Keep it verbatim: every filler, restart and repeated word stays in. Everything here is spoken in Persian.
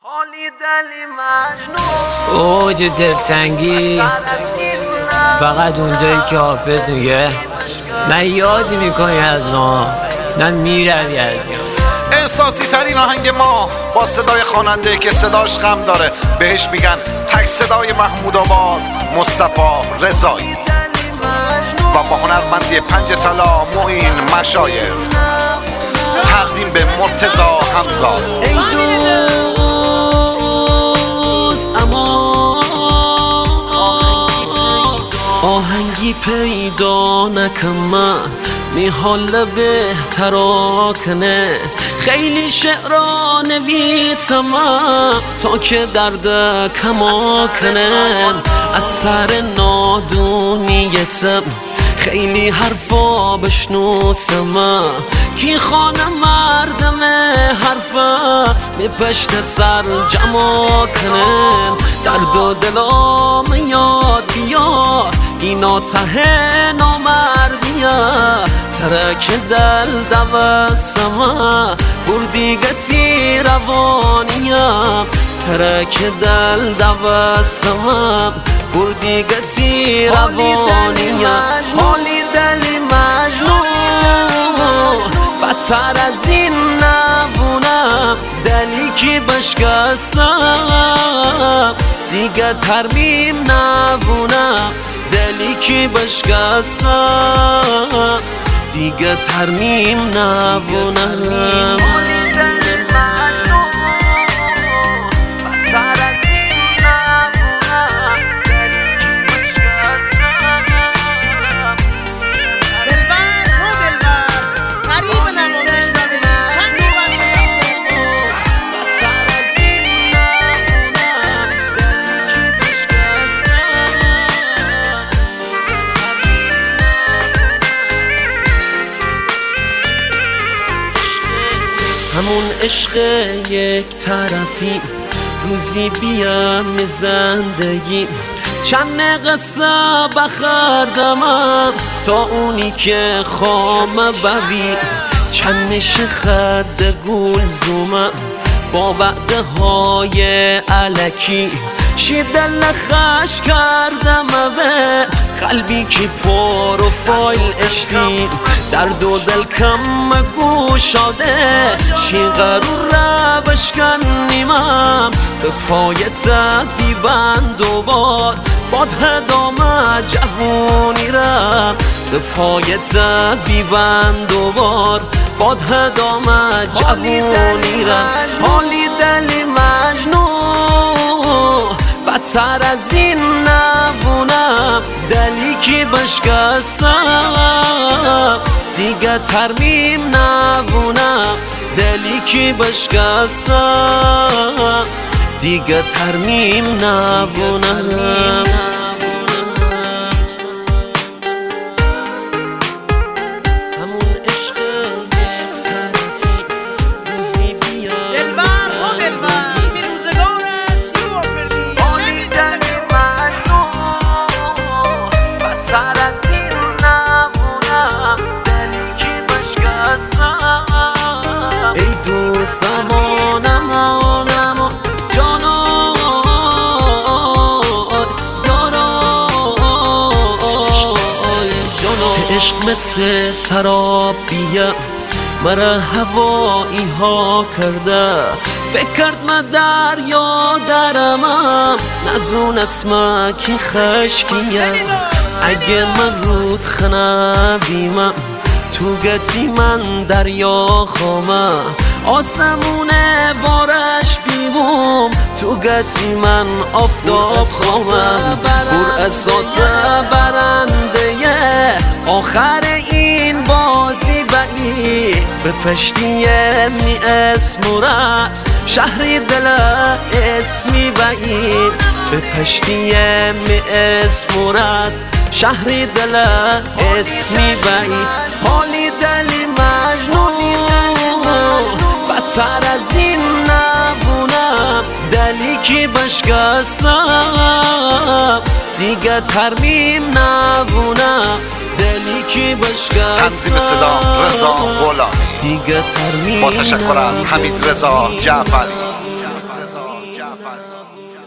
حالی دلی مجنون اوج دلتنگی فقط اونجایی که حافظ میگه نه یادی میکنی از ما نه میروی از ما. احساسی ترین آهنگ ما با صدای خواننده که صداش غم داره، بهش میگن تک صدای محمود آباد مصطفی رضایی و با هنرمندی پنج طلا معین مشایر تقدیم به مرتضی همزاد. آهنگی پیدا نکم می حال بهترا کنه، خیلی شعرا نویسم تا که درد کما کنه. از سر نادونیتم خیلی حرفا بشنوسم، کی خانه مردم حرفا می پشت سر جمع کنن. درد و دلام یاد بیا اینا ته نامردیا، ترک دل دوستم بردی گتی روانیا، ترک دل دوستم بردی گتی روانیا. حالی دلی مجنون بدتر از این نبونم، دلی که بشکستم دیگه ترمیم نبونم، دلی که بشکستم دیگه ترمیم نبونم. همون عشق یک طرفی روزی بیام زندگی، چند قصه بخردم تا اونی که خام ببی، چند خد گل زومم با وعده های علکی، شیدل خش کردم به قلبی که پروفایل اشتی، درد و دل کم گوشاده شی قرور را بشکنیمم به پای تبی بند و بار باد هدام جوونی را، به پای تبی بند و بار باد هدام جوونی را. حالی دلی مجنون بدتر از این نبونم، دلی که بشکستم دیگه ترمیم نبونم، دلی که بشکستم دیگه ترمیم نبونم. عشق مثل سرابیه مرا هوایی ها کرده، فکر کرد من دریا درمم ندونست من کی خشکیه. اگه من رود خنبیمم تو گتی من دریا خامم، آسمونه وارش بیبوم تو گتی من آفتاب خامم. بر اسات برنده آخر این بازی بایی، به پشتی می اسم و رس شهری دل اسمی بایی، به پشتی می اسم و رس شهری دل اسمی بایی. حالی دلی مجنون بدتر از این نبونم، دلی که بشکستم دیگه ترمیم نبونم، دلی که بشکستم. تنظیم صدا رضا غلامی، دیگه ترمیم با تشکر از حمید رضا جعفری. جعفر